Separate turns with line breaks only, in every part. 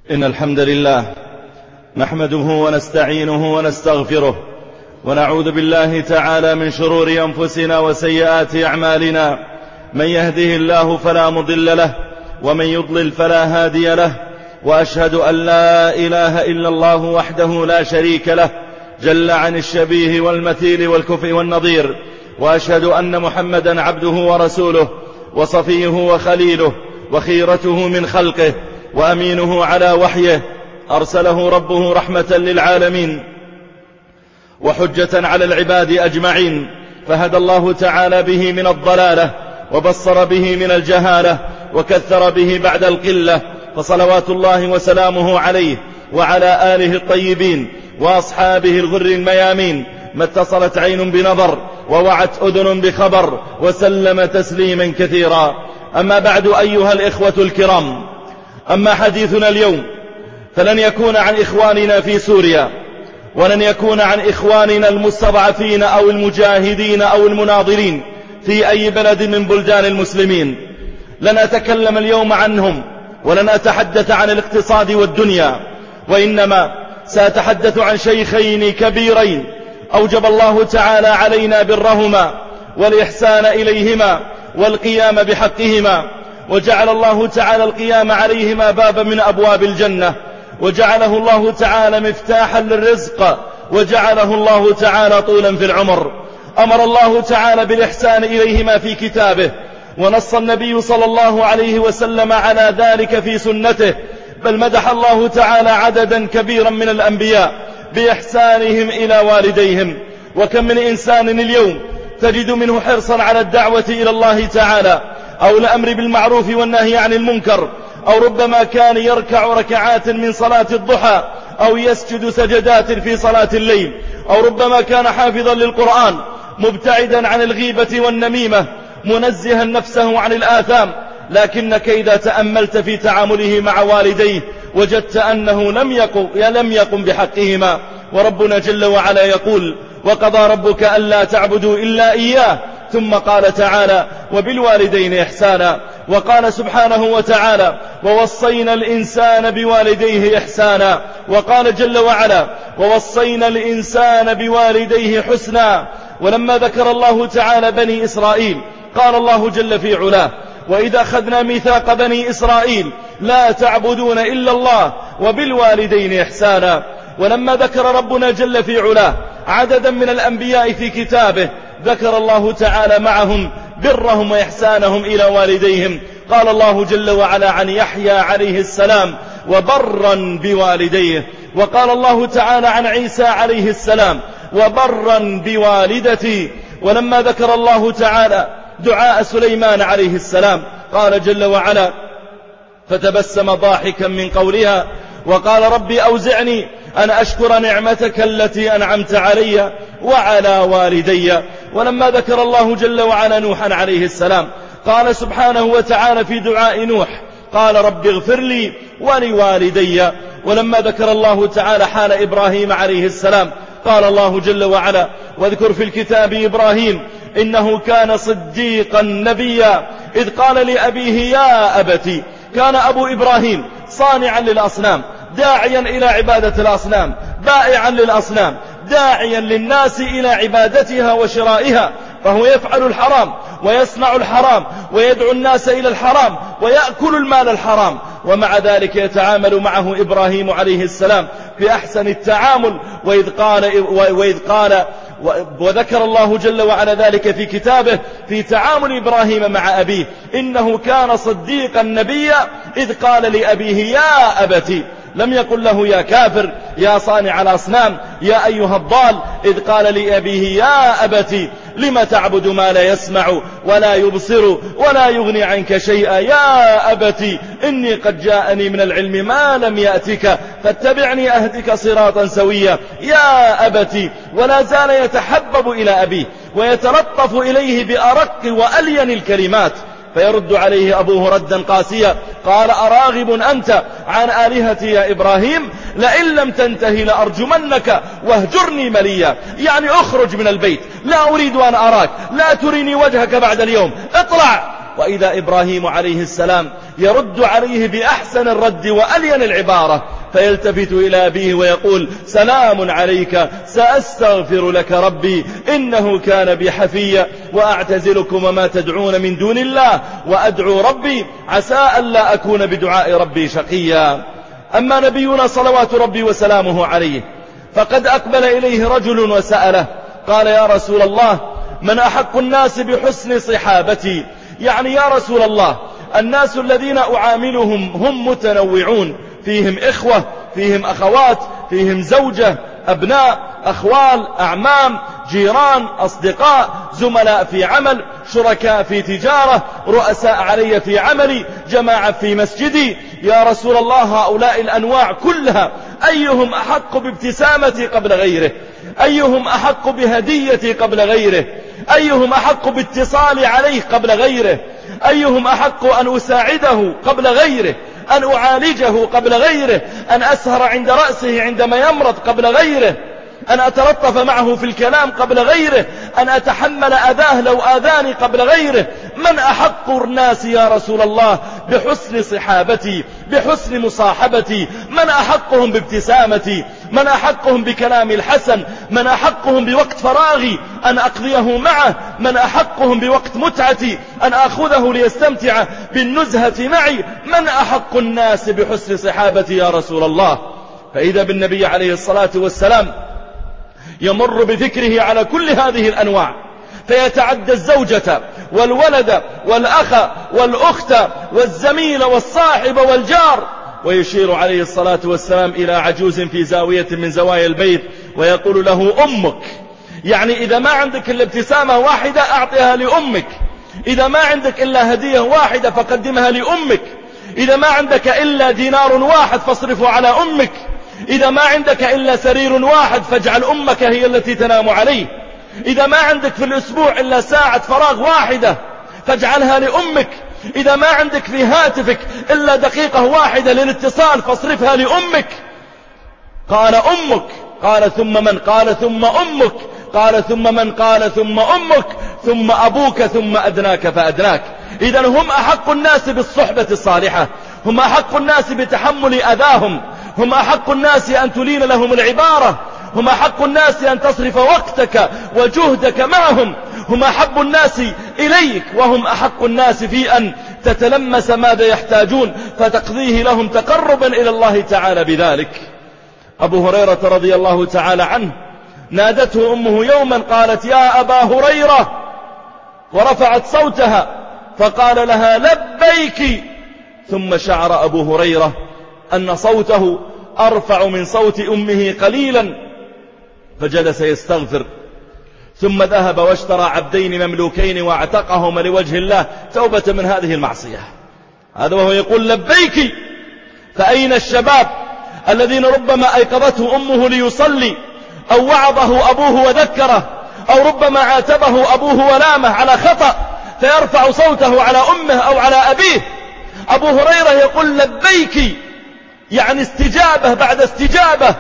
إن الحمد لله نحمده ونستعينه ونستغفره ونعوذ بالله تعالى من شرور أنفسنا وسيئات أعمالنا. من يهده الله فلا مضل له ومن يضلل فلا هادي له، وأشهد أن لا إله إلا الله وحده لا شريك له جل عن الشبيه والمثيل والكفء والنظير، وأشهد أن محمدا عبده ورسوله وصفيه وخليله وخيرته من خلقه وأمينه على وحيه، أرسله ربه رحمة للعالمين وحجة على العباد أجمعين، فهدى الله تعالى به من الضلالة وبصر به من الجهالة وكثر به بعد القلة، فصلوات الله وسلامه عليه وعلى آله الطيبين وأصحابه الغر الميامين، ما اتصلت عين بنظر ووعت أذن بخبر، وسلم تسليما كثيرا. أما بعد أيها الإخوة الكرام، أما حديثنا اليوم فلن يكون عن إخواننا في سوريا، ولن يكون عن إخواننا المستضعفين أو المجاهدين أو المناضلين في أي بلد من بلدان المسلمين. لن أتكلم اليوم عنهم، ولن أتحدث عن الاقتصاد والدنيا، وإنما سأتحدث عن شيخين كبيرين أوجب الله تعالى علينا برهما والإحسان إليهما والقيام بحقهما، وجعل الله تعالى القيام عليهما بابا من أبواب الجنة، وجعله الله تعالى مفتاحا للرزق، وجعله الله تعالى طولا في العمر. أمر الله تعالى بالإحسان إليهما في كتابه، ونص النبي صلى الله عليه وسلم على ذلك في سنته، بل مدح الله تعالى عددا كبيرا من الأنبياء بإحسانهم إلى والديهم. وكم من إنسان اليوم تجد منه حرصا على الدعوة إلى الله تعالى، أو الأمر بالمعروف والنهي عن المنكر، أو ربما كان يركع ركعات من صلاة الضحى، أو يسجد سجدات في صلاة الليل، أو ربما كان حافظا للقرآن مبتعدا عن الغيبة والنميمة منزها نفسه عن الآثام، لكنك إذا تأملت في تعامله مع والديه وجدت أنه لم يقم بحقهما. وربنا جل وعلا يقول: وقضى ربك ألا تعبدوا إلا إياه، ثم قال تعالى: وبالوالدين إحسانا. وقال سبحانه وتعالى: ووصينا الإنسان بوالديه إحسانا. وقال جل وعلا: ووصينا الإنسان بوالديه حسنا. ولما ذكر الله تعالى بني إسرائيل قال الله جل في علاه: وإذا أخذنا ميثاق بني إسرائيل لا تعبدون إلا الله وبالوالدين إحسانا. ولما ذكر ربنا جل في علاه عددا من الأنبياء في كتابه ذكر الله تعالى معهم برهم وإحسانهم إلى والديهم. قال الله جل وعلا عن يحيى عليه السلام: وبرا بوالديه. وقال الله تعالى عن عيسى عليه السلام: وبرا بوالدتي. ولما ذكر الله تعالى دعاء سليمان عليه السلام قال جل وعلا: فتبسم ضاحكا من قولها وقال: ربي أوزعني أن أشكر نعمتك التي أنعمت علي وعلى والدي. ولما ذكر الله جل وعلا نوحا عليه السلام قال سبحانه وتعالى في دعاء نوح: قال: رب اغفر لي ولوالدي. ولما ذكر الله تعالى حال إبراهيم عليه السلام قال الله جل وعلا: واذكر في الكتاب إبراهيم إنه كان صديقا نبيا إذ قال لأبيه: يا أبتي. كان أبو إبراهيم صانعا للأصنام، داعيا إلى عبادة الأصنام، بائعا للأصنام، داعيا للناس إلى عبادتها وشرائها، فهو يفعل الحرام ويصنع الحرام ويدعو الناس إلى الحرام ويأكل المال الحرام، ومع ذلك يتعامل معه إبراهيم عليه السلام في أحسن التعامل. وذكر الله جل وعلا ذلك في كتابه في تعامل إبراهيم مع أبيه: إنه كان صديقا نبيا إذ قال لأبيه: يا أبتي. لم يقل له: يا كافر، يا صانع الأصنام، يا أيها الضال، إذ قال لأبيه: يا أبتي لم تعبد ما لا يسمع ولا يبصر ولا يغني عنك شيئا، يا أبتي إني قد جاءني من العلم ما لم يأتك فاتبعني أهدك صراطا سويا، يا أبتي. ولا زال يتحبب إلى أبيه ويتلطف إليه بأرق وألين الكلمات، فيرد عليه أبوه ردا قاسيا قال: أراغب أنت عن آلهتي يا إبراهيم؟ لئن لم تنتهي لأرجمنك واهجرني مليا. يعني اخرج من البيت، لا أريد أن أراك، لا تريني وجهك بعد اليوم، اطلع وإذا إبراهيم عليه السلام يرد عليه بأحسن الرد وألين العبارة، فيلتفت إلى أبيه ويقول: سلام عليك سأستغفر لك ربي إنه كان بي حفيا وأعتزلكم وما تدعون من دون الله وأدعو ربي عسى ألا أكون بدعاء ربي شقيا. أما نبينا صلوات ربي وسلامه عليه فقد أقبل إليه رجل وسأله، قال: يا رسول الله، من أحق الناس بحسن صحابتي؟ يعني يا رسول الله، الناس الذين أعاملهم هم متنوعون، فيهم إخوة، فيهم أخوات، فيهم زوجة، أبناء، أخوال، أعمام، جيران، أصدقاء، زملاء في عمل، شركاء في تجارة، رؤساء علي في عملي، جماعة في مسجدي. يا رسول الله، هؤلاء الأنواع كلها أيهم أحق بابتسامتي قبل غيره؟ أيهم أحق بهديتي قبل غيره؟ أيهم أحق باتصالي عليه قبل غيره؟ أيهم أحق أن أساعده قبل غيره؟ أن أعالجه قبل غيره؟ أن أسهر عند رأسه عندما يمرض قبل غيره؟ أن أتلطف معه في الكلام قبل غيره؟ أن أتحمل أذاه لو آذاني قبل غيره؟ من أحق الناس يا رسول الله بحسن صحابتي، بحسن مصاحبتي؟ من أحقهم بابتسامتي؟ من أحقهم بكلامي الحسن؟ من أحقهم بوقت فراغي أن أقضيه معه؟ من أحقهم بوقت متعتي أن أخذه ليستمتع بالنزهة معي؟ من أحق الناس بحسن صحابتي يا رسول الله؟ فإذا بالنبي عليه الصلاة والسلام يمر بذكره على كل هذه الأنواع، فيتعدى الزوجة والولد والأخ والأخت والزميل والصاحب والجار، ويشير عليه الصلاة والسلام إلى عجوز في زاوية من زوايا البيت ويقول له: أمك. يعني إذا ما عندك إلا ابتسامة واحدة أعطيها لأمك، إذا ما عندك إلا هدية واحدة فقدمها لأمك، إذا ما عندك إلا دينار واحد فاصرفه على أمك، إذا ما عندك إلا سرير واحد فاجعل أمك هي التي تنام عليه، إذا ما عندك في الأسبوع إلا ساعة فراغ واحدة فاجعلها لأمك، إذا ما عندك في هاتفك إلا دقيقة واحدة للاتصال فاصرفها لأمك. قال: أمك. قال: ثم من؟ قال: ثم أمك. قال: ثم من؟ قال: ثم أمك، ثم أبوك، ثم أدناك فأدناك. إذن هم أحق الناس بالصحبة الصالحة، هم أحق الناس بتحمل أذاهم، هم أحق الناس أن تلين لهم العبارة، هم أحق الناس أن تصرف وقتك وجهدك معهم، هم أحب الناس إليك، وهم أحق الناس في أن تتلمس ماذا يحتاجون فتقضيه لهم تقربا إلى الله تعالى بذلك. أبو هريرة رضي الله تعالى عنه نادته أمه يوما قالت: يا أبا هريرة، ورفعت صوتها فقال لها: لبيك. ثم شعر أبو هريرة أن صوته أرفع من صوت أمه قليلا، فجلس يستغفر، ثم ذهب واشترى عبدين مملوكين واعتقهما لوجه الله توبة من هذه المعصية. هذا وهو يقول لبيك. فأين الشباب الذين ربما أيقظته أمه ليصلي، أو وعظه أبوه وذكره، أو ربما عاتبه أبوه ولامه على خطأ فيرفع صوته على أمه أو على أبيه؟ أبو هريرة يقول لبيك، يعني استجابة بعد استجابة،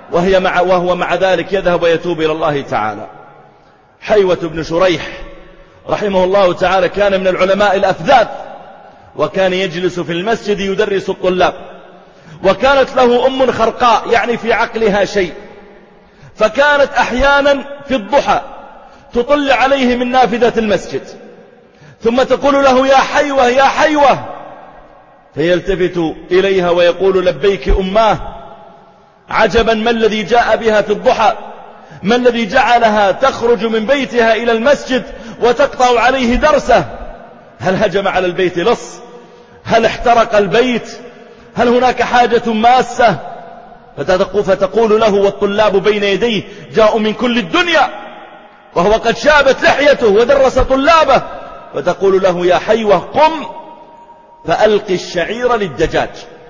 وهو مع ذلك يذهب ويتوب إلى الله تعالى. حيوة بن شريح رحمه الله تعالى كان من العلماء الأفذاذ، وكان يجلس في المسجد يدرس الطلاب، وكانت له أم خرقاء يعني في عقلها شيء، فكانت أحيانا في الضحى تطل عليه من نافذة المسجد ثم تقول له: يا حيوة يا حيوة، فيلتفت إليها ويقول: لبيك أماه. عجبا، ما الذي جاء بها في الضحى؟ ما الذي جعلها تخرج من بيتها إلى المسجد وتقطع عليه درسه؟ هل هجم على البيت لص؟ هل احترق البيت؟ هل هناك حاجة ماسة؟ فتقول له والطلاب بين يديه جاءوا من كل الدنيا وهو قد شابت لحيته ودرس طلابه، فتقول له: يا حيوة قم فألقي الشعير للدجاج.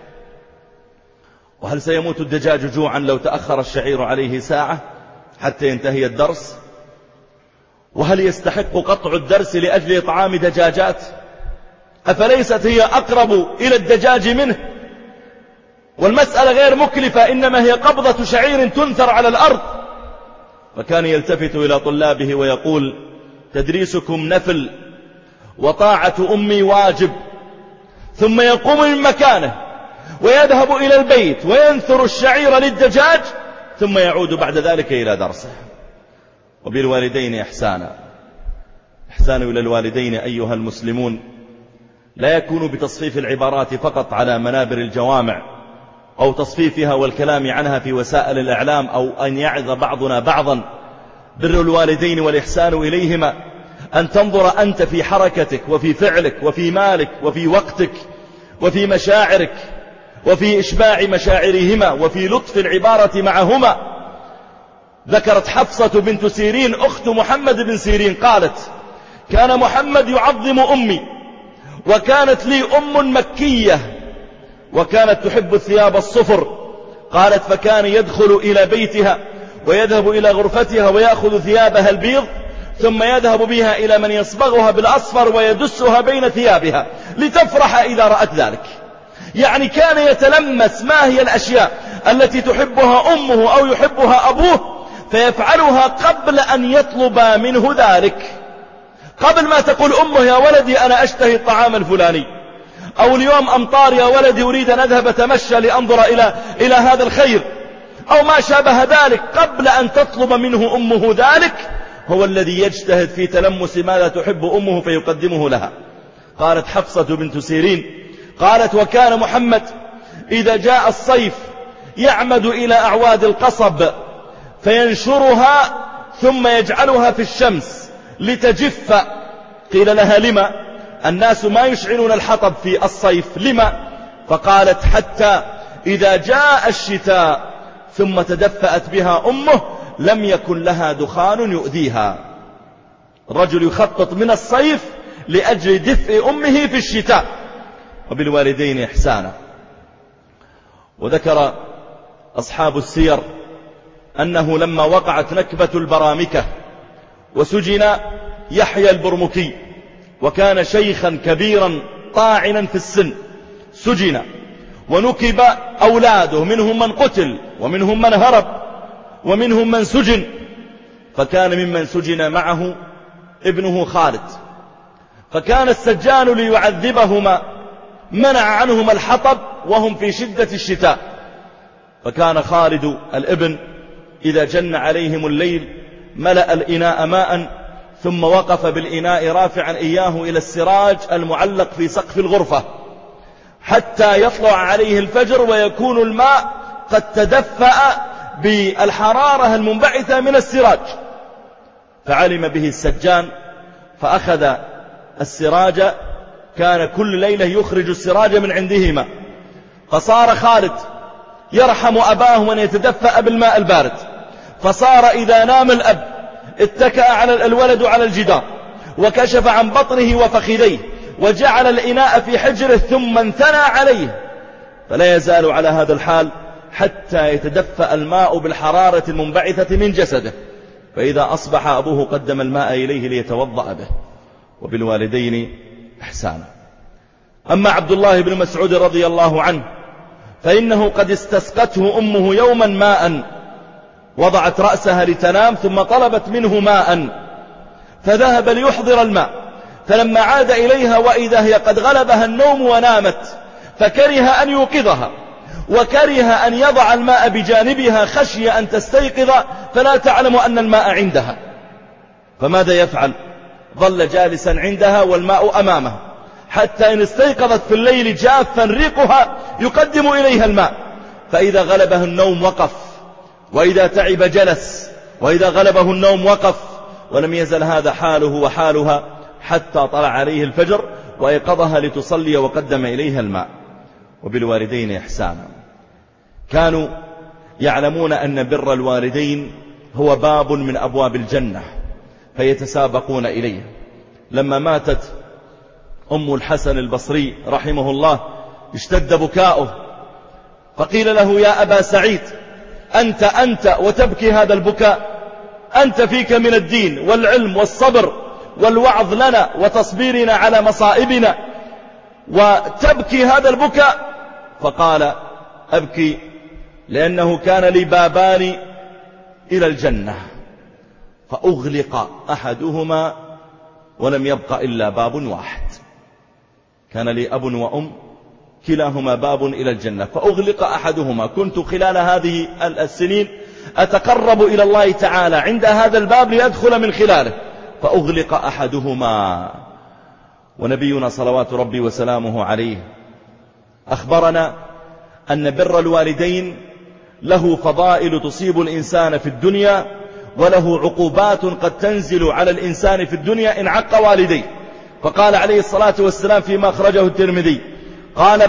وهل سيموت الدجاج جوعا لو تأخر الشعير عليه ساعة حتى ينتهي الدرس؟ وهل يستحق قطع الدرس لأجل إطعام دجاجات؟ أفليست هي أقرب إلى الدجاج منه؟ والمسألة غير مكلفة، إنما هي قبضة شعير تنثر على الأرض. فكان يلتفت إلى طلابه ويقول: تدريسكم نفل وطاعة أمي واجب، ثم يقوم من مكانه ويذهب إلى البيت وينثر الشعير للدجاج، ثم يعود بعد ذلك إلى درسه. وبالوالدين إحسانا. إحسان إلى الوالدين أيها المسلمون لا يكون بتصفيف العبارات فقط على منابر الجوامع أو تصفيفها والكلام عنها في وسائل الإعلام أو أن يعظ بعضنا بعضا. بر الوالدين والإحسان إليهما أن تنظر أنت في حركتك وفي فعلك وفي مالك وفي وقتك وفي مشاعرك وفي إشباع مشاعرهما وفي لطف العبارة معهما. ذكرت حفصة بنت سيرين أخت محمد بن سيرين قالت: كان محمد يعظم أمي، وكانت لي أم مكية وكانت تحب الثياب الصفر. قالت: فكان يدخل إلى بيتها ويذهب إلى غرفتها ويأخذ ثيابها البيض ثم يذهب بها إلى من يصبغها بالأصفر ويدسها بين ثيابها لتفرح إذا رأت ذلك. يعني كان يتلمس ما هي الأشياء التي تحبها أمه أو يحبها أبوه فيفعلها قبل أن يطلب منه ذلك، قبل ما تقول أمه: يا ولدي أنا أشتهي الطعام الفلاني، أو اليوم أمطار يا ولدي أريد أن أذهب أتمشى لأنظر إلى هذا الخير، أو ما شابه ذلك. قبل أن تطلب منه أمه ذلك هو الذي يجتهد في تلمس ماذا تحب أمه فيقدمه لها. قالت حفصة بنت سيرين قالت: وكان محمد إذا جاء الصيف يعمد إلى أعواد القصب فينشرها ثم يجعلها في الشمس لتجف. قيل لها: لما؟ الناس ما يشعلون الحطب في الصيف، لما؟ فقالت: حتى إذا جاء الشتاء ثم تدفأت بها أمه لم يكن لها دخان يؤذيها. الرجل يخطط من الصيف لأجل دفء أمه في الشتاء. وبالوالدين إحسانا. وذكر أصحاب السير أنه لما وقعت نكبة البرامكة وسجن يحيى البرمكي وكان شيخا كبيرا طاعنا في السن، سجن ونكب أولاده، منهم من قتل ومنهم من هرب ومنهم من سجن. فكان ممن سجن معه ابنه خالد، فكان السجان ليعذبهما منع عنهما الحطب وهم في شدة الشتاء. فكان خالد الابن إذا جن عليهم الليل ملأ الإناء ماء ثم وقف بالإناء رافعا إياه إلى السراج المعلق في سقف الغرفة حتى يطلع عليه الفجر ويكون الماء قد تدفأ بالحرارة المنبعثة من السراج. فعلم به السجان فأخذ السراج، كان كل ليلة يخرج السراج من عندهما، فصار خالد يرحم أباه من يتدفأ بالماء البارد. فصار إذا نام الأب اتكأ على الولد على الجدار وكشف عن بطنه وفخذيه وجعل الإناء في حجره ثم انثنى عليه، فلا يزال على هذا الحال حتى يتدفأ الماء بالحرارة المنبعثة من جسده. فإذا أصبح أبوه قدم الماء إليه ليتوضأ به. وبالوالدين إحسانا. أما عبد الله بن مسعود رضي الله عنه فإنه قد استسقته أمه يوما ماء، وضعت رأسها لتنام ثم طلبت منه ماء فذهب ليحضر الماء، فلما عاد إليها وإذا هي قد غلبها النوم ونامت، فكره أن يوقظها وكره أن يضع الماء بجانبها خشية أن تستيقظ فلا تعلم أن الماء عندها. فماذا يفعل؟ ظل جالسا عندها والماء أمامها حتى إن استيقظت في الليل جافا ريقها يقدم إليها الماء، فإذا غلبه النوم وقف، وإذا تعب جلس، وإذا غلبه النوم وقف، ولم يزل هذا حاله وحالها حتى طلع عليه الفجر وأيقظها لتصلي وقدم إليها الماء. وبالوالدين إحسانا. كانوا يعلمون أن بر الوالدين هو باب من أبواب الجنة فيتسابقون إليه. لما ماتت أم الحسن البصري رحمه الله اشتد بكاؤه، فقيل له: يا أبا سعيد، أنت وتبكي هذا البكاء؟ أنت فيك من الدين والعلم والصبر والوعظ لنا وتصبيرنا على مصائبنا وتبكي هذا البكاء؟ فقال: أبكي لأنه كان لي بابان إلى الجنة فأغلق أحدهما ولم يبق إلا باب واحد. كان لي أب وأم كلاهما باب إلى الجنة فأغلق أحدهما، كنت خلال هذه السنين أتقرب إلى الله تعالى عند هذا الباب لأدخل من خلاله، فأغلق أحدهما. ونبينا صلوات ربي وسلامه عليه أخبرنا أن بر الوالدين له فضائل تصيب الإنسان في الدنيا، وله عقوبات قد تنزل على الإنسان في الدنيا إن عق والديه. فقال عليه الصلاة والسلام فيما أخرجه الترمذي قال: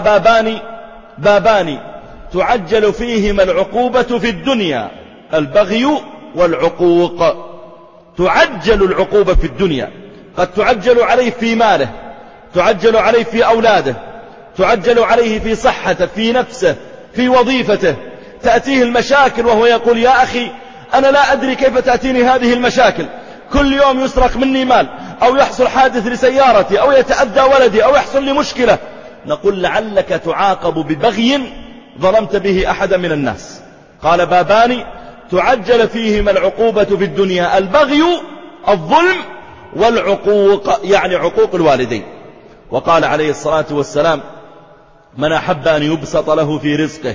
بابان تعجل فيهما العقوبة في الدنيا: البغي والعقوق. تعجل العقوبة في الدنيا، قد تعجل عليه في ماله، تعجل عليه في أولاده، تعجل عليه في صحته، في نفسه، في وظيفته. تأتيه المشاكل وهو يقول: يا أخي أنا لا أدري كيف تأتيني هذه المشاكل، كل يوم يسرق مني مال، أو يحصل حادث لسيارتي، أو يتأذى ولدي، أو يحصل لي مشكلة. نقول: لعلك تعاقب ببغي ظلمت به أحدا من الناس. قال: بابان تعجل فيهما العقوبة في الدنيا: البغي الظلم، والعقوق يعني عقوق الوالدين. وقال عليه الصلاة والسلام: من أحب أن يبسط له في رزقه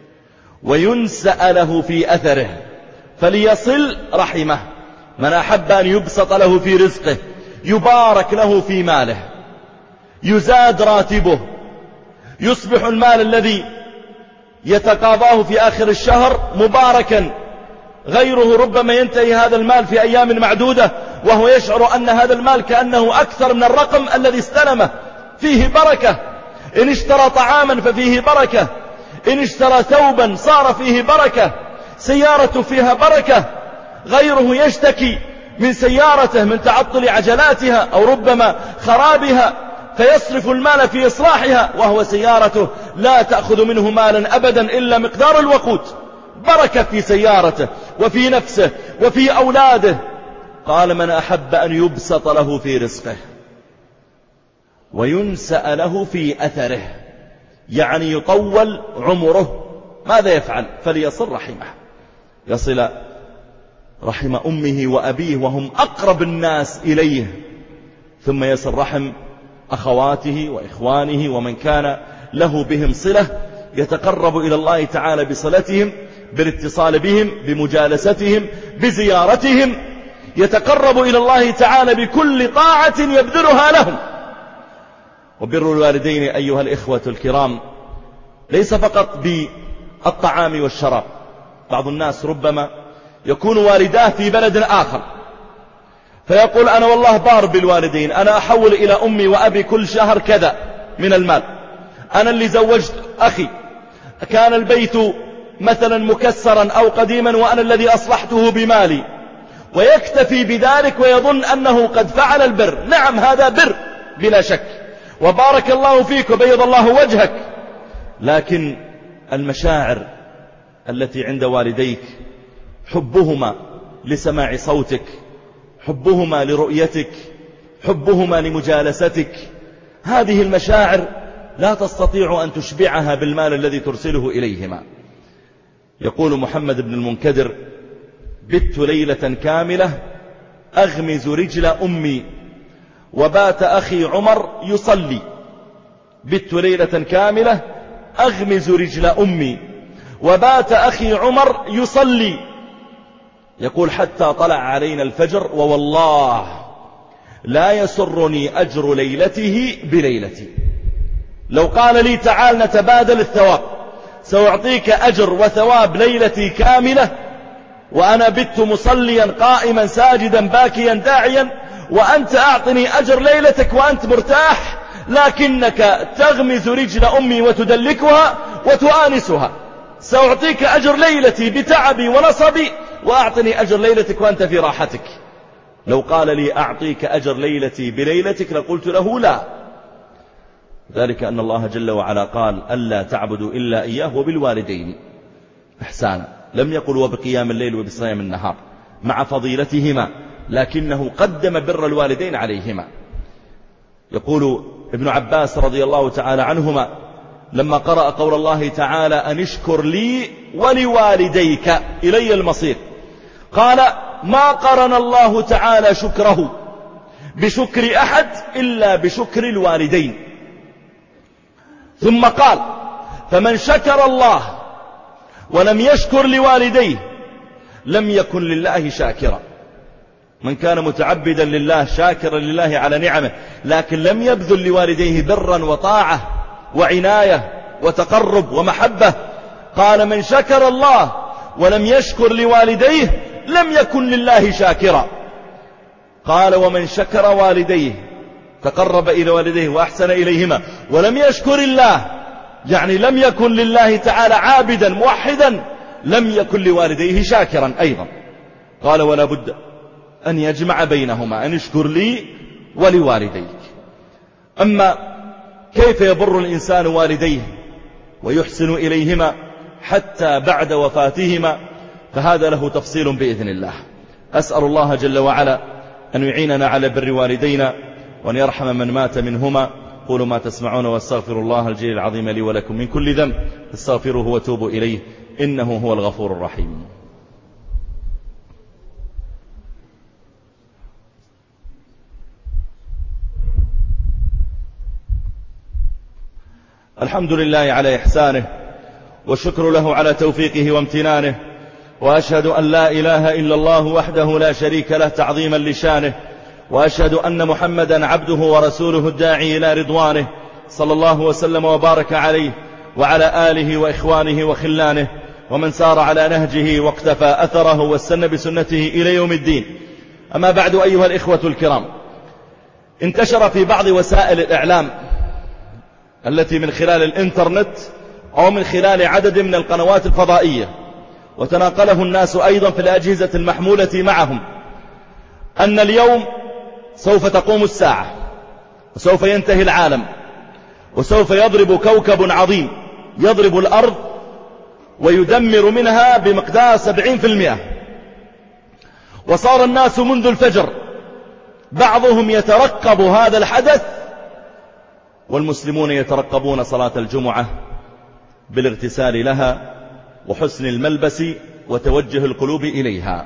وينسأ له في أثره فليصل رحمه. من أحب أن يبسط له في رزقه، يبارك له في ماله، يزاد راتبه، يصبح المال الذي يتقاضاه في آخر الشهر مباركا، غيره ربما ينتهي هذا المال في أيام معدودة وهو يشعر أن هذا المال كأنه أكثر من الرقم الذي استلمه. فيه بركة. إن اشترى طعاما ففيه بركة، إن اشترى ثوبا صار فيه بركة، سيارة فيها بركة. غيره يشتكي من سيارته من تعطل عجلاتها أو ربما خرابها، فيصرف المال في إصلاحها، وهو سيارته لا تأخذ منه مالا أبدا إلا مقدار الوقود. بركة في سيارته وفي نفسه وفي أولاده. قال: من أحب أن يبسط له في رزقه وينسأ له في أثره، يعني يطول عمره، ماذا يفعل؟ فليصل رحمه، يصل رحم أمه وأبيه وهم أقرب الناس إليه، ثم يصل رحم أخواته وإخوانه ومن كان له بهم صلة، يتقرب إلى الله تعالى بصلتهم، بالاتصال بهم، بمجالستهم، بزيارتهم، يتقرب إلى الله تعالى بكل طاعة يبذلها لهم. وبر الوالدين أيها الإخوة الكرام ليس فقط بالطعام والشراب. بعض الناس ربما يكون والداه في بلد آخر فيقول: أنا والله بار بالوالدين، أنا أحول إلى أمي وأبي كل شهر كذا من المال، أنا اللي زوجت أخي، كان البيت مثلا مكسرا أو قديما وأنا الذي أصلحته بمالي، ويكتفي بذلك ويظن أنه قد فعل البر. نعم، هذا بر بلا شك، وبارك الله فيك وبيض الله وجهك، لكن المشاعر التي عند والديك، حبهما لسماع صوتك، حبهما لرؤيتك، حبهما لمجالستك، هذه المشاعر لا تستطيع أن تشبعها بالمال الذي ترسله إليهما. يقول محمد بن المنكدر: بت ليلة كاملة أغمز رجل أمي وبات أخي عمر يصلي. بت ليلة كاملة أغمز رجل أمي وبات أخي عمر يصلي. يقول: حتى طلع علينا الفجر ووالله لا يسرني أجر ليلته بليلتي. لو قال لي: تعال نتبادل الثواب، سأعطيك أجر وثواب ليلتي كاملة وأنا بت مصليا قائما ساجدا باكيا داعيا، وأنت أعطني أجر ليلتك وأنت مرتاح، لكنك تغمز رجل أمي وتدلكها وتؤانسها. سأعطيك أجر ليلتي بتعبي ونصبي، وأعطني أجر ليلتك وأنت في راحتك. لو قال لي: أعطيك أجر ليلتي بليلتك، لقلت له: لا. ذلك أن الله جل وعلا قال: ألا تعبدوا إلا إياه وبالوالدين إحسانا. لم يقل وبقيام الليل وبصيام النهار مع فضيلتهما، لكنه قدم بر الوالدين عليهما. يقول ابن عباس رضي الله تعالى عنهما لما قرأ قول الله تعالى: أن اشكر لي ولوالديك إلي المصير، قال: ما قرن الله تعالى شكره بشكر أحد إلا بشكر الوالدين. ثم قال: فمن شكر الله ولم يشكر لوالديه لم يكن لله شاكرا. من كان متعبدا لله شاكرا لله على نعمه لكن لم يبذل لوالديه برا وطاعة وعناية وتقرب ومحبة، قال: من شكر الله ولم يشكر لوالديه لم يكن لله شاكرا. قال: ومن شكر والديه تقرب إلى والديه وأحسن إليهما ولم يشكر الله، يعني لم يكن لله تعالى عابدا موحدا، لم يكن لوالديه شاكرا أيضا. قال: ولا بد أن يجمع بينهما، أن يشكر لي ولوالديك. أما كيف يبر الإنسان والديه ويحسن إليهما حتى بعد وفاتهما، فهذا له تفصيل بإذن الله. أسأل الله جل وعلا أن يعيننا على بر والدينا وأن يرحم من مات منهما. قولوا ما تسمعون واستغفر الله الجليل العظيم لي ولكم من كل ذنب استغفروه وتوبوا إليه إنه هو الغفور الرحيم. الحمد لله على إحسانه والشكر له على توفيقه وامتنانه، وأشهد أن لا إله إلا الله وحده لا شريك له تعظيما لشانه، وأشهد أن محمدا عبده ورسوله الداعي إلى رضوانه، صلى الله وسلم وبارك عليه وعلى آله وإخوانه وخلانه ومن سار على نهجه واقتفى أثره واستنى بسنته إلى يوم الدين. أما بعد، أيها الإخوة الكرام، انتشر في بعض وسائل الإعلام التي من خلال الإنترنت أو من خلال عدد من القنوات الفضائية، وتناقله الناس أيضا في الأجهزة المحمولة معهم، أن اليوم سوف تقوم الساعة وسوف ينتهي العالم وسوف يضرب كوكب عظيم، يضرب الأرض ويدمر منها بمقدار 70%. وصار الناس منذ الفجر بعضهم يترقب هذا الحدث، والمسلمون يترقبون صلاة الجمعة بالاغتسال لها وحسن الملبس وتوجه القلوب إليها.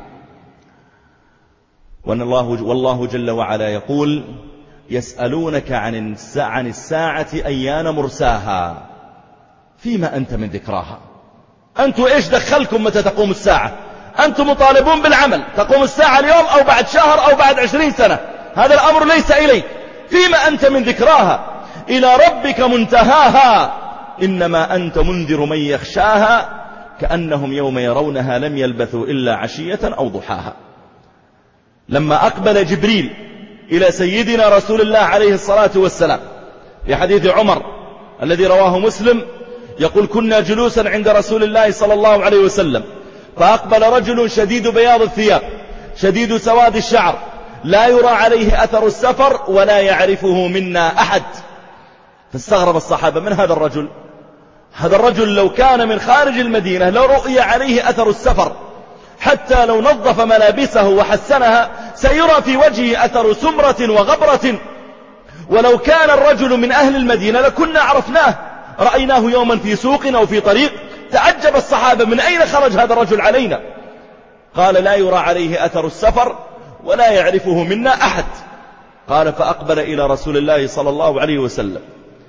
والله جل وعلا يقول: يسألونك عن الساعة أيان مرساها فيما أنت من ذكراها. أنتم إيش دخلكم متى تقوم الساعة؟ أنتم مطالبون بالعمل، تقوم الساعة اليوم أو بعد شهر أو بعد 20 سنة، هذا الأمر ليس إليك. فيما أنت من ذكراها؟ إلى ربك منتهاها، إنما أنت منذر من يخشاها كأنهم يوم يرونها لم يلبثوا إلا عشية أو ضحاها. لما أقبل جبريل إلى سيدنا رسول الله عليه الصلاة والسلام في حديث عمر الذي رواه مسلم، يقول: كنا جلوسا عند رسول الله صلى الله عليه وسلم، فأقبل رجل شديد بياض الثياب شديد سواد الشعر لا يرى عليه أثر السفر ولا يعرفه منا أحد. فاستغرب الصحابة: من هذا الرجل؟ هذا الرجل لو كان من خارج المدينة لو رؤي عليه أثر السفر، حتى لو نظف ملابسه وحسنها سيرى في وجهه أثر سمرة وغبرة، ولو كان الرجل من أهل المدينة لكنا عرفناه، رأيناه يوما في سوق أو في طريق. تعجب الصحابة: من أين خرج هذا الرجل علينا؟ قال: لا يرى عليه أثر السفر ولا يعرفه منا أحد. قال: فأقبل إلى رسول الله صلى الله عليه وسلم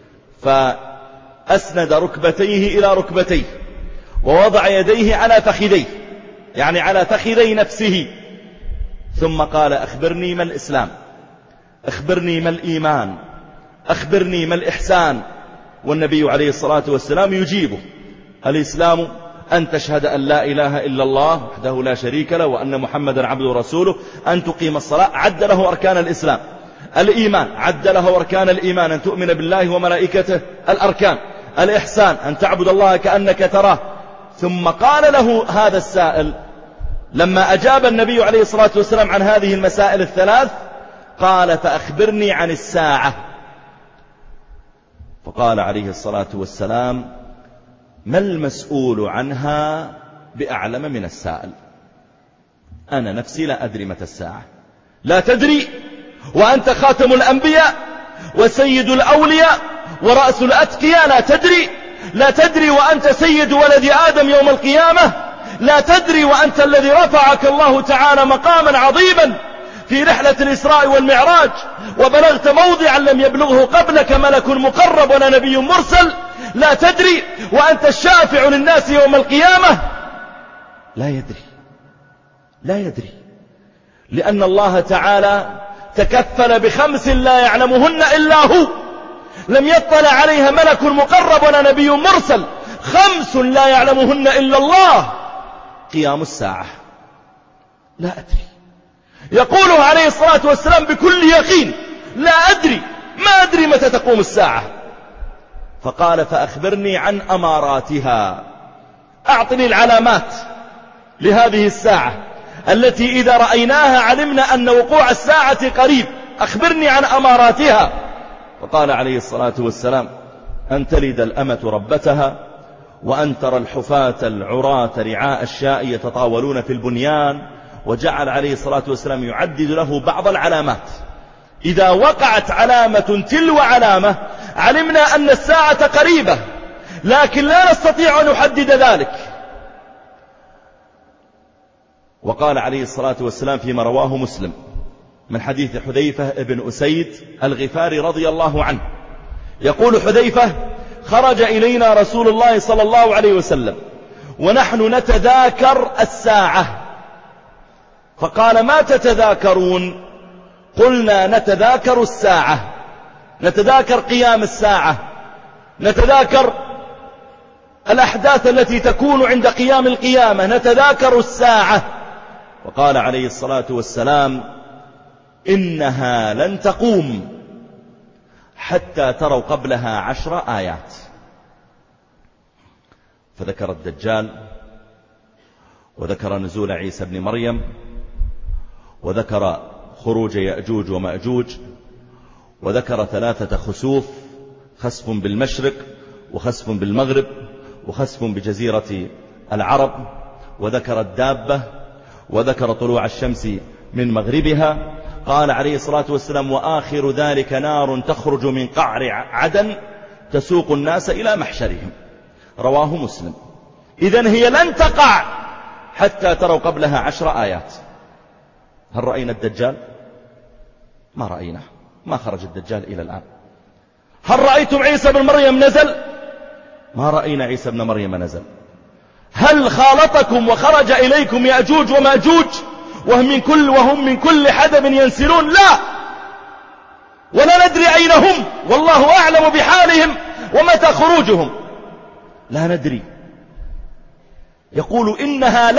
فأسند ركبتيه إلى ركبتيه ووضع يديه على فخذيه، يعني على فخذي نفسه، ثم قال: أخبرني ما الإسلام، أخبرني ما الإيمان، أخبرني ما الإحسان. والنبي عليه الصلاة والسلام يجيبه: الإسلام أن تشهد أن لا إله إلا الله وحده لا شريك له وأن محمدا عبده ورسوله، أن تقيم الصلاة، عد له أركان الإسلام. الإيمان عد له أركان الإيمان، أن تؤمن بالله وملائكته، الأركان. الإحسان أن تعبد الله كأنك تراه. ثم قال له هذا السائل لما أجاب النبي عليه الصلاة والسلام عن هذه المسائل الثلاث، قال: فأخبرني عن الساعة. فقال عليه الصلاة والسلام: ما المسؤول عنها بأعلم من السائل؟ أنا نفسي لا أدري متى الساعة. لا تدري وأنت خاتم الأنبياء وسيد الأولياء ورأس الأتقياء؟ لا تدري؟ لا تدري وأنت سيد ولد آدم يوم القيامة؟ لا تدري وأنت الذي رفعك الله تعالى مقاما عظيما في رحلة الإسراء والمعراج وبلغت موضعا لم يبلغه قبلك ملك مقرب ولا نبي مرسل، لا تدري وأنت الشافع للناس يوم القيامة؟ لا يدري، لا يدري، لأن الله تعالى تكفل ب5 لا يعلمهن إلا هو، لم يطلع عليها ملك مقرب ولا نبي مرسل، 5 لا يعلمهن إلا الله. قيام الساعة لا أدري، يقوله عليه الصلاة والسلام بكل يقين، لا أدري، ما أدري متى تقوم الساعة. فقال فأخبرني عن أماراتها، أعطني العلامات لهذه الساعة التي إذا رأيناها علمنا أن وقوع الساعة قريب، أخبرني عن أماراتها. فقال عليه الصلاة والسلام أن تلد الأمة ربتها، وأن ترى الحفاة العراة رعاء الشاء يتطاولون في البنيان. وجعل عليه الصلاة والسلام يعدد له بعض العلامات، إذا وقعت علامة تلو علامة علمنا أن الساعة قريبة، لكن لا نستطيع أن نحدد ذلك. وقال عليه الصلاة والسلام فيما رواه مسلم من حديث حذيفة ابن أسيد الغفاري رضي الله عنه، يقول حذيفة: خرج إلينا رسول الله صلى الله عليه وسلم ونحن نتذاكر الساعة، فقال: ما تتذاكرون؟ قلنا: نتذاكر الساعة، نتذاكر قيام الساعة، نتذاكر الأحداث التي تكون عند قيام القيامة، نتذاكر الساعة. وقال عليه الصلاة والسلام: إنها لن تقوم حتى تروا قبلها 10 آيات. فذكر الدجال، وذكر نزول عيسى بن مريم، وذكر خروج يأجوج ومأجوج، وذكر 3 خسوف: خسف بالمشرق، وخسف بالمغرب، وخسف بجزيرة العرب، وذكر الدابة، وذكر طلوع الشمس من مغربها. قال عليه الصلاة والسلام: وآخر ذلك نار تخرج من قعر عدن تسوق الناس إلى محشرهم. رواه مسلم. إذن هي لن تقع حتى تروا قبلها 10 آيات. هل رأينا الدجال؟ ما رأيناه، ما خرج الدجال إلى الآن. هل رأيتم عيسى بن مريم نزل؟ ما رأينا عيسى بن مريم نزل. هل خالطكم وخرج إليكم يأجوج ومأجوج وهم من كل حدب ينسلون؟ لا، ولا ندري أين هم، والله أعلم بحالهم ومتى خروجهم، لا ندري. يقول: إنها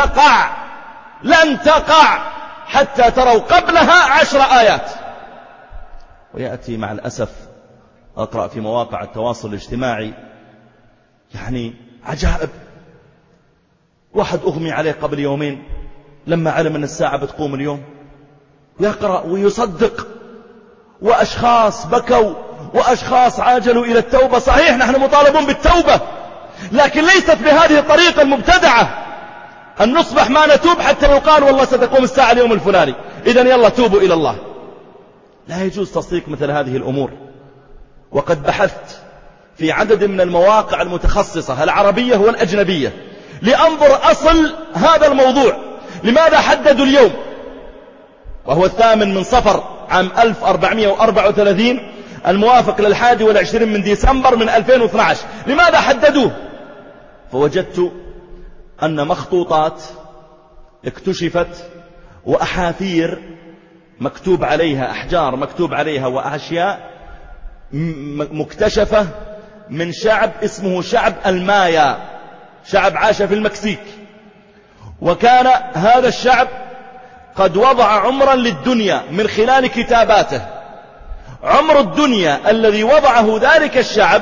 لن تقع حتى تروا قبلها 10 آيات. ويأتي مع الأسف، أقرأ في مواقع التواصل الاجتماعي يعني عجائب. واحد أغمي عليه قبل يومين لما علم أن الساعة بتقوم اليوم، يقرأ ويصدق، وأشخاص بكوا وأشخاص عاجلوا إلى التوبة. صحيح نحن مطالبون بالتوبة، لكن ليست بهذه الطريقة المبتدعة أن نصبح ما نتوب حتى لو قال والله ستقوم الساعة اليوم الفلاني إذن يلا توبوا إلى الله. لا يجوز تصديق مثل هذه الأمور. وقد بحثت في عدد من المواقع المتخصصة العربية والأجنبية لأنظر أصل هذا الموضوع، لماذا حددوا اليوم وهو 8 من صفر عام 1434 الموافق ل21 من ديسمبر من 2012، لماذا حددوه؟ فوجدت أن مخطوطات اكتشفت وأحافير مكتوب عليها، أحجار مكتوب عليها وأشياء مكتشفة من شعب اسمه شعب المايا، شعب عاش في المكسيك. وكان هذا الشعب قد وضع عمرا للدنيا من خلال كتاباته. عمر الدنيا الذي وضعه ذلك الشعب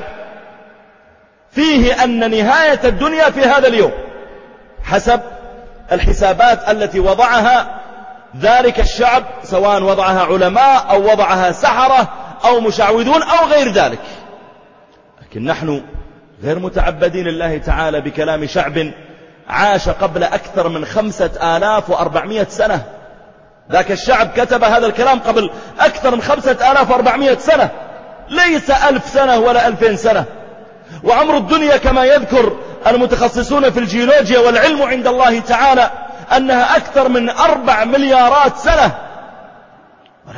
فيه أن نهاية الدنيا في هذا اليوم حسب الحسابات التي وضعها ذلك الشعب، سواء وضعها علماء أو وضعها سحرة أو مشعوذون أو غير ذلك. لكن نحن غير متعبدين الله تعالى بكلام شعب عاش قبل أكثر من 5400 سنة. ذاك الشعب كتب هذا الكلام قبل أكثر من 5400 سنة، ليس 1000 سنة ولا 2000 سنة. وعمر الدنيا كما يذكر المتخصصون في الجيولوجيا والعلم عند الله تعالى أنها أكثر من 4 مليارات سنة.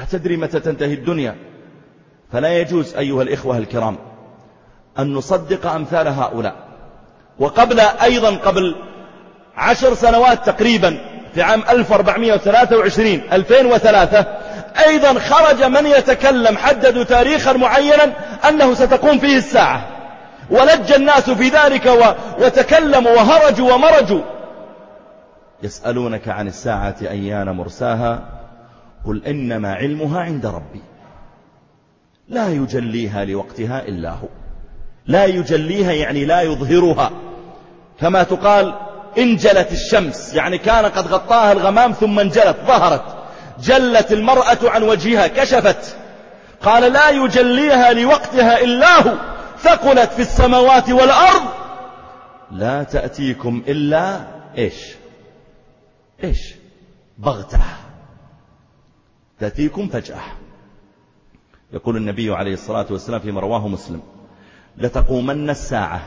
تدري متى تنتهي الدنيا. فلا يجوز أيها الإخوة الكرام أن نصدق أمثال هؤلاء. أيضا قبل 10 سنوات تقريبا في عام 1423 أيضا خرج من يتكلم، حددوا تاريخا معينا أنه ستقوم فيه الساعة، ولج الناس في ذلك وتكلموا وهرجوا ومرجوا. يسألونك عن الساعة أيان مرساها قل إنما علمها عند ربي لا يجليها لوقتها إلا هو. لا يجليها يعني لا يظهرها، كما تقال انجلت الشمس، يعني كان قد غطاها الغمام ثم انجلت ظهرت، جلت المرأة عن وجهها كشفت. قال لا يجليها لوقتها إلا هو ثقلت في السماوات والأرض لا تأتيكم إلا إيش بغتة، تأتيكم فجأة. يقول النبي عليه الصلاة والسلام فيما رواه مسلم لتقومن الساعة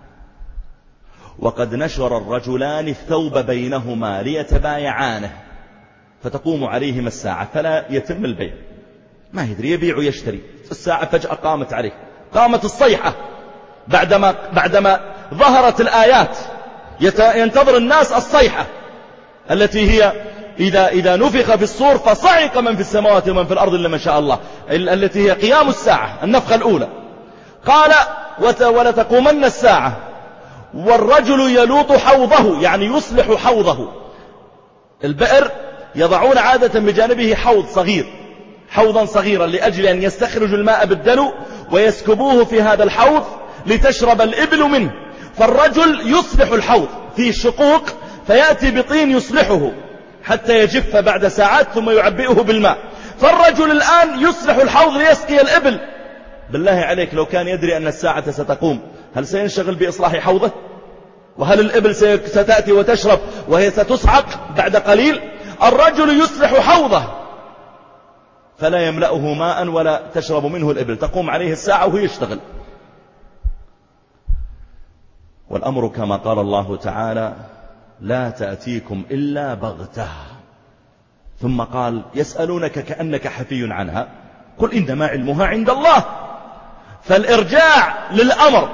وقد نشر الرجلان الثوب بينهما ليتبايعانه، فتقوم عليهما الساعة فلا يتم البيع، ما يدري يبيع ويشتري. الساعة فجأة قامت عليه، قامت الصيحة بعدما ظهرت الآيات. ينتظر الناس الصيحة التي هي إذا نفخ في الصور فصعق من في السماوات ومن في الأرض إلا ما شاء الله، التي هي قيام الساعة، النفخة الأولى. قال ولتقومن الساعة والرجل يلوط حوضه، يعني يصلح حوضه. البئر يضعون عادة بجانبه حوض صغير، حوضا صغيرا، لأجل أن يستخرجوا الماء بالدلو ويسكبوه في هذا الحوض لتشرب الإبل منه. فالرجل يصلح الحوض فيه شقوق، فيأتي بطين يصلحه حتى يجف بعد ساعات ثم يعبئه بالماء. فالرجل الآن يصلح الحوض ليسقي الإبل. بالله عليك لو كان يدري أن الساعة ستقوم هل سينشغل بإصلاح حوضه؟ وهل الإبل ستأتي وتشرب وهي ستصعق بعد قليل؟ الرجل يصلح حوضه فلا يملأه ماء ولا تشرب منه الإبل، تقوم عليه الساعة وهو يشتغل. والأمر كما قال الله تعالى لا تأتيكم إلا بغتة. ثم قال يسألونك كأنك حفي عنها قل إنما علمها عند الله. فالإرجاع للأمر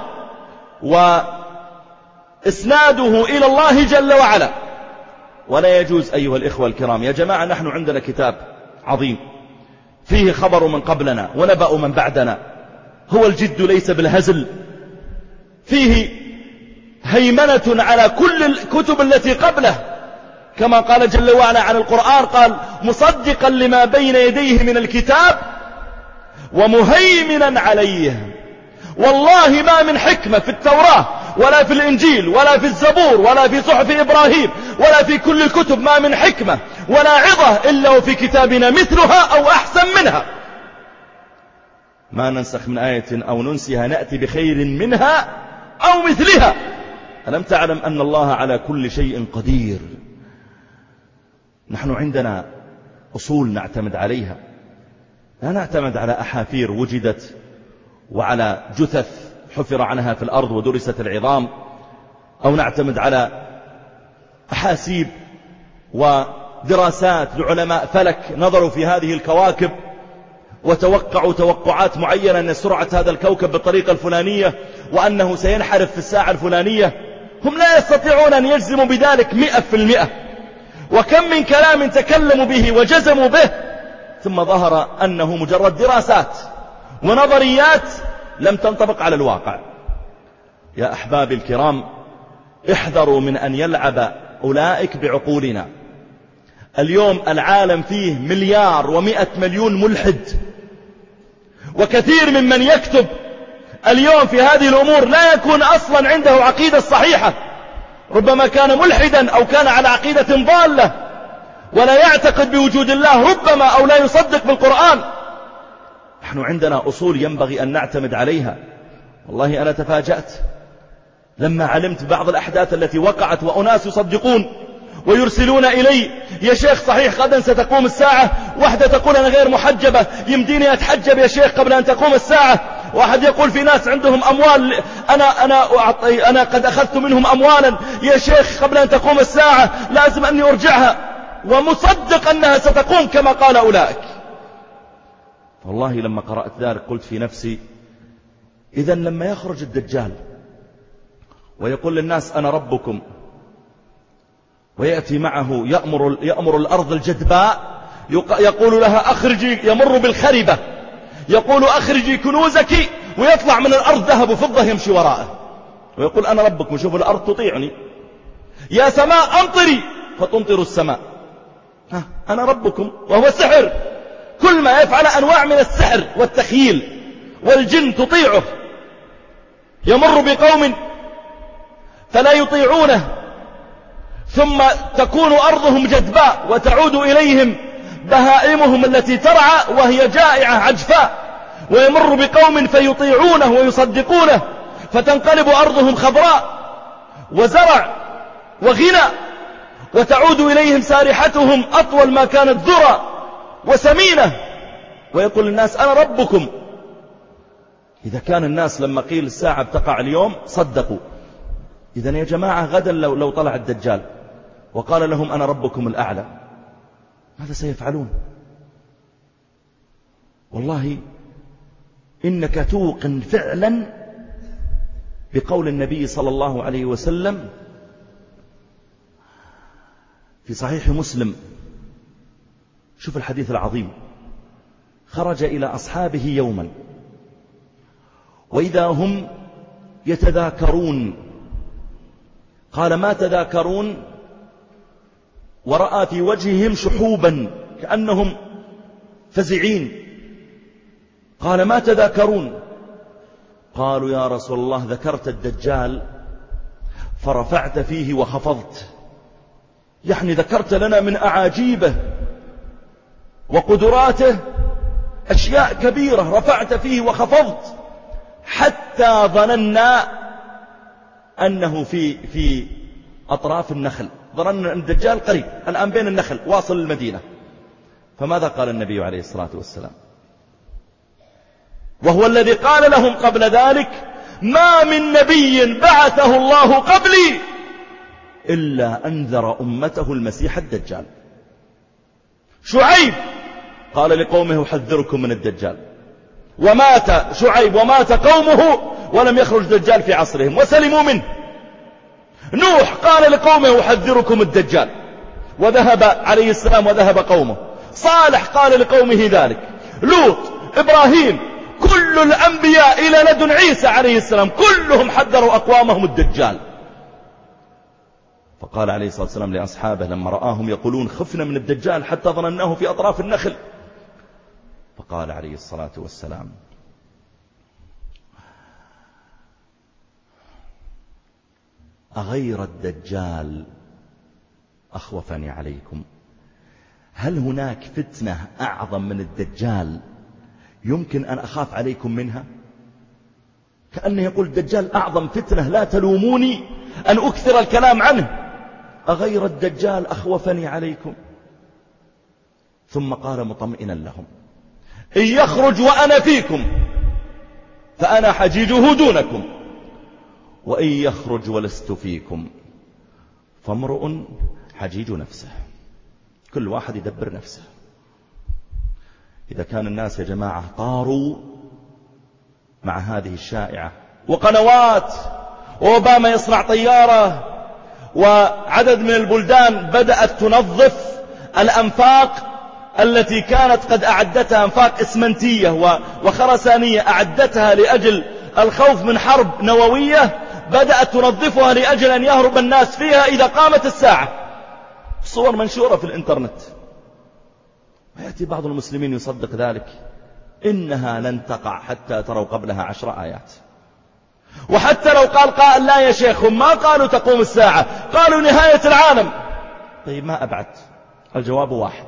وإسناده إلى الله جل وعلا. ولا يجوز أيها الإخوة الكرام، يا جماعة نحن عندنا كتاب عظيم فيه خبر من قبلنا ونبأ من بعدنا، هو الجد ليس بالهزل، فيه هيمنة على كل الكتب التي قبله، كما قال جل وعلا عن القرآن قال مصدقا لما بين يديه من الكتاب ومهيمنا عليه. والله ما من حكمة في التوراة ولا في الإنجيل ولا في الزبور ولا في صحف إبراهيم ولا في كل الكتب ما من حكمة ولا عظة إلا وفي كتابنا مثلها أو أحسن منها، ما ننسخ من آية أو ننسها نأتي بخير منها أو مثلها. ألم تعلم أن الله على كل شيء قدير؟ نحن عندنا أصول نعتمد عليها، لا نعتمد على أحافير وجدت وعلى جثث حفر عنها في الأرض ودرست العظام، أو نعتمد على أحاسيب ودراسات لعلماء فلك نظروا في هذه الكواكب وتوقعوا توقعات معينة أن سرعة هذا الكوكب بالطريقة الفلانية وأنه سينحرف في الساعة الفلانية. هم لا يستطيعون أن يجزموا بذلك 100%. وكم من كلام تكلموا به وجزموا به ثم ظهر أنه مجرد دراسات ونظريات لم تنطبق على الواقع. يا أحبابي الكرام، احذروا من أن يلعب أولئك بعقولنا. اليوم العالم فيه 1,100,000,000 ملحد، وكثير ممن يكتب اليوم في هذه الأمور لا يكون أصلا عنده عقيدة صحيحة، ربما كان ملحدا أو كان على عقيدة ضالة ولا يعتقد بوجود الله ربما أو لا يصدق بالقرآن. نحن عندنا أصول ينبغي أن نعتمد عليها. والله أنا تفاجأت لما علمت بعض الأحداث التي وقعت وأناس يصدقون ويرسلون إلي يا شيخ صحيح غدا ستقوم الساعة، واحدة تقول أنا غير محجبة يمديني أتحجب يا شيخ قبل أن تقوم الساعة، واحد يقول في ناس عندهم أموال أنا قد أخذت منهم أموالا يا شيخ قبل أن تقوم الساعة لازم أني أرجعها، ومصدق أنها ستقوم كما قال أولئك. والله لما قرأت ذلك قلت في نفسي إذا لما يخرج الدجال ويقول للناس أنا ربكم، ويأتي معه يأمر الأرض الجدباء يقول لها أخرجي، يمر بالخربة يقول أخرجي كنوزك، ويطلع من الأرض ذهب وفضة يمشي وراءه ويقول أنا ربكم، شوفوا الأرض تطيعني، يا سماء أمطري فتمطر السماء، أنا ربكم، وهو سحر، كل ما يفعل أنواع من السحر والتخييل، والجن تطيعه. يمر بقوم فلا يطيعونه، ثم تكون أرضهم جدباء وتعود إليهم بهائمهم التي ترعى وهي جائعة عجفاء، ويمر بقوم فيطيعونه ويصدقونه فتنقلب أرضهم خضراء وزرع وغنى، وتعود إليهم سارحتهم أطول ما كانت ذرى وسمينة، ويقول الناس أنا ربكم. إذا كان الناس لما قيل الساعة بتقع اليوم صدقوا، إذن يا جماعة غدا لو طلع الدجال وقال لهم أنا ربكم الأعلى ماذا سيفعلون؟ والله إنك توقن فعلا بقول النبي صلى الله عليه وسلم في صحيح مسلم، شوف الحديث العظيم، خرج إلى أصحابه يوما وإذا هم يتذاكرون، قال ما تذاكرون؟ ورأى في وجههم شحوبا كأنهم فزعين، قال ما تذاكرون؟ قالوا يا رسول الله ذكرت الدجال فرفعت فيه وخفضت، يعني ذكرت لنا من أعاجيبه وقدراته أشياء كبيرة رفعت فيه وخفضت، حتى ظننا أنه في أطراف النخل، ظننا أن الدجال قريب الآن بين النخل واصل المدينة. فماذا قال النبي عليه الصلاة والسلام وهو الذي قال لهم قبل ذلك ما من نبي بعثه الله قبلي إلا أنذر أمته المسيح الدجال. شعيب قال لقومه أحذركم من الدجال، ومات شعيب ومات قومه ولم يخرج دجال في عصرهم وسلموا منه. نوح قال لقومه أحذركم الدجال وذهب عليه السلام وذهب قومه. صالح قال لقومه ذلك. لوط، إبراهيم، كل الأنبياء إلى لدن عيسى عليه السلام كلهم حذروا أقوامهم الدجال. فقال عليه الصلاة والسلام لأصحابه لما رآهم يقولون خفنا من الدجال حتى ظنناه في أطراف النخل، فقال عليه الصلاة والسلام أغير الدجال أخوفني عليكم؟ هل هناك فتنة أعظم من الدجال يمكن أن أخاف عليكم منها؟ كأنه يقول الدجال أعظم فتنة، لا تلوموني أن أكثر الكلام عنه، أغير الدجال أخوفني عليكم. ثم قال مطمئنا لهم إن يخرج وأنا فيكم فأنا حجيجه دونكم، وإن يخرج ولست فيكم فامرؤ حجيج نفسه، كل واحد يدبر نفسه. إذا كان الناس يا جماعة طاروا مع هذه الشائعة وقنوات وأوباما يصنع طيارة وعدد من البلدان بدأت تنظف الأنفاق التي كانت قد أعدتها أنفاق إسمنتية وخرسانية أعدتها لأجل الخوف من حرب نووية، بدأت تنظفها لأجل أن يهرب الناس فيها إذا قامت الساعة. صور منشورة في الإنترنت، ويأتي بعض المسلمين يصدق ذلك. إنها لن تقع حتى تروا قبلها 10 آيات. وحتى لو قال قائل لا يا شيخ ما قالوا تقوم الساعة، قالوا نهاية العالم. طيب ما أبعد؟ الجواب واحد،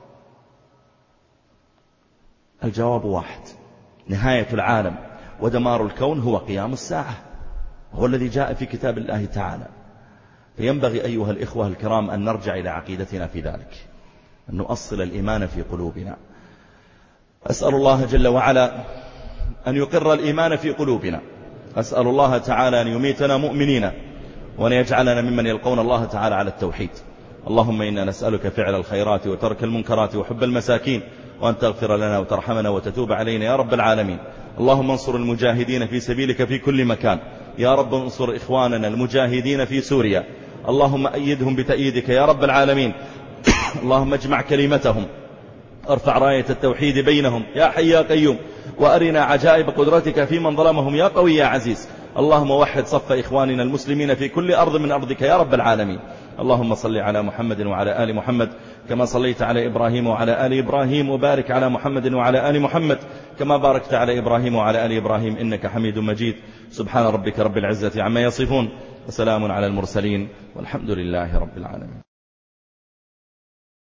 الجواب واحد، نهاية العالم ودمار الكون هو قيام الساعة، هو الذي جاء في كتاب الله تعالى. فينبغي أيها الإخوة الكرام أن نرجع إلى عقيدتنا في ذلك، أن نؤصل الإيمان في قلوبنا. أسأل الله جل وعلا أن يقر الإيمان في قلوبنا، أسأل الله تعالى أن يميتنا مؤمنين وأن يجعلنا ممن يلقون الله تعالى على التوحيد. اللهم إنا نسألك فعل الخيرات وترك المنكرات وحب المساكين، وأن تغفر لنا وترحمنا وتتوب علينا يا رب العالمين. اللهم انصر المجاهدين في سبيلك في كل مكان، يا رب انصر إخواننا المجاهدين في سوريا، اللهم أيدهم بتأييدك يا رب العالمين. اللهم اجمع كلمتهم، ارفع راية التوحيد بينهم يا حي يا قيوم، وأرنا عجائب قدرتك في من ظلمهم يا قوي يا عزيز. اللهم وحد صف إخواننا المسلمين في كل أرض من أرضك يا رب العالمين. اللهم صل على محمد وعلى آل محمد كما صليت على إبراهيم وعلى آل إبراهيم، وبارك على محمد وعلى آل محمد كما باركت على إبراهيم وعلى آل إبراهيم إنك حميد مجيد. سبحان ربك رب العزة عما يصفون، وسلام على المرسلين، والحمد لله رب العالمين.